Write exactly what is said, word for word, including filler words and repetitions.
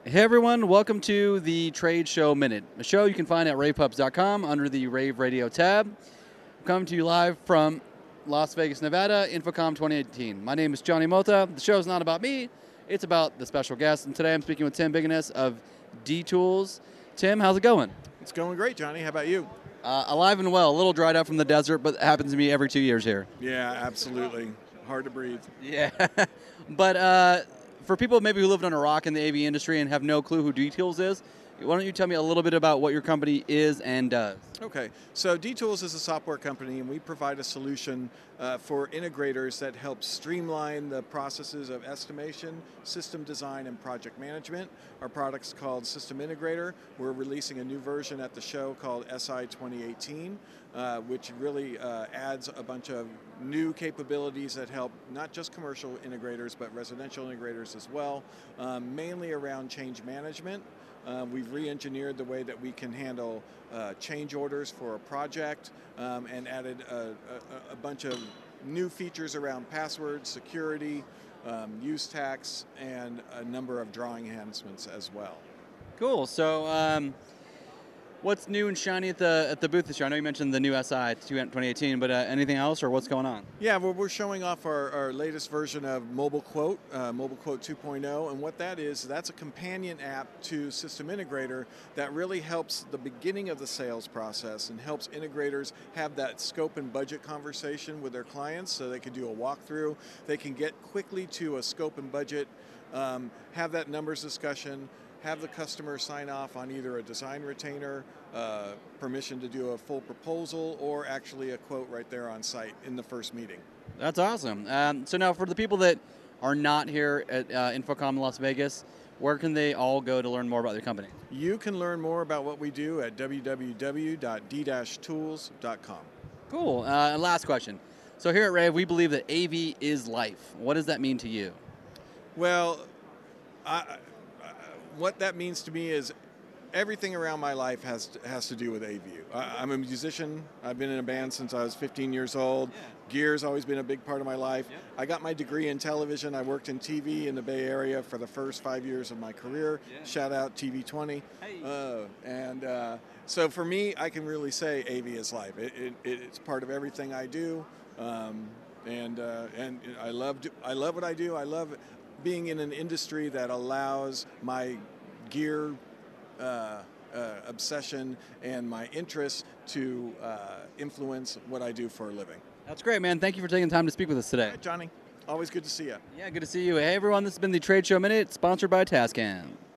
Hey everyone, welcome to the Trade Show Minute, a show you can find at rave pubs dot com under the Rave Radio tab. I'm coming to you live from Las Vegas, Nevada, InfoComm twenty eighteen. My name is Johnny Mota. The show's not about me, it's about the special guest, and today I'm speaking with Tim Bigness of D-Tools. Tim, how's it going? It's going great, Johnny. How about you? Uh, alive and well, a little dried up from the desert, but it happens to me every two years here. Yeah, absolutely. Hard to breathe. Yeah, but uh, for people maybe who lived on a rock in the A V industry and have no clue who D-Tools is, why don't you tell me a little bit about what your company is and does? Okay, so D-Tools is a software company, and we provide a solution uh, for integrators that help streamline the processes of estimation, system design, and project management. Our product's called System Integrator. We're releasing a new version at the show called S I twenty eighteen, uh, which really uh, adds a bunch of new capabilities that help not just commercial integrators, but residential integrators as well, um, mainly around change management. Uh, we've re-engineered the way that we can handle uh, change orders for a project um, and added a, a, a bunch of new features around passwords, security, um, use tax, and a number of drawing enhancements as well. Cool. So, um, what's new and shiny at the at the booth this year? I know you mentioned the new S I twenty eighteen, but uh, anything else, or what's going on? Yeah, well, we're showing off our, our latest version of Mobile Quote, uh, Mobile Quote two point oh, and what that is, that's a companion app to System Integrator that really helps the beginning of the sales process and helps integrators have that scope and budget conversation with their clients so they can do a walkthrough, they can get quickly to a scope and budget, um, have that numbers discussion, have the customer sign off on either a design retainer, uh, permission to do a full proposal, or actually a quote right there on site in the first meeting. That's awesome. Um, so now for the people that are not here at uh, InfoComm Las Vegas, where can they all go to learn more about your company? You can learn more about what we do at w w w dot d dash tools dot com. Cool. Uh, and last question. So here at Rave, we believe that A V is life. What does that mean to you? Well, I... what that means to me is everything around my life has to, has to do with A V. I, I'm a musician. I've been in a band since I was fifteen years old. Yeah. Gear's always been a big part of my life. Yeah. I got my degree in television. I worked in T V in the Bay Area for the first five years of my career. Yeah. Shout out T V twenty. Hey. Uh, and uh, so for me, I can really say A V is life. It, it, it's part of everything I do. Um, and uh, and I love do, I love what I do. I love being in an industry that allows my gear uh, uh, obsession and my interests to uh, influence what I do for a living. That's great, man. Thank you for taking the time to speak with us today. All right, Johnny. Always good to see you. Yeah, good to see you. Hey, everyone. This has been the Trade Show Minute, sponsored by Tascam.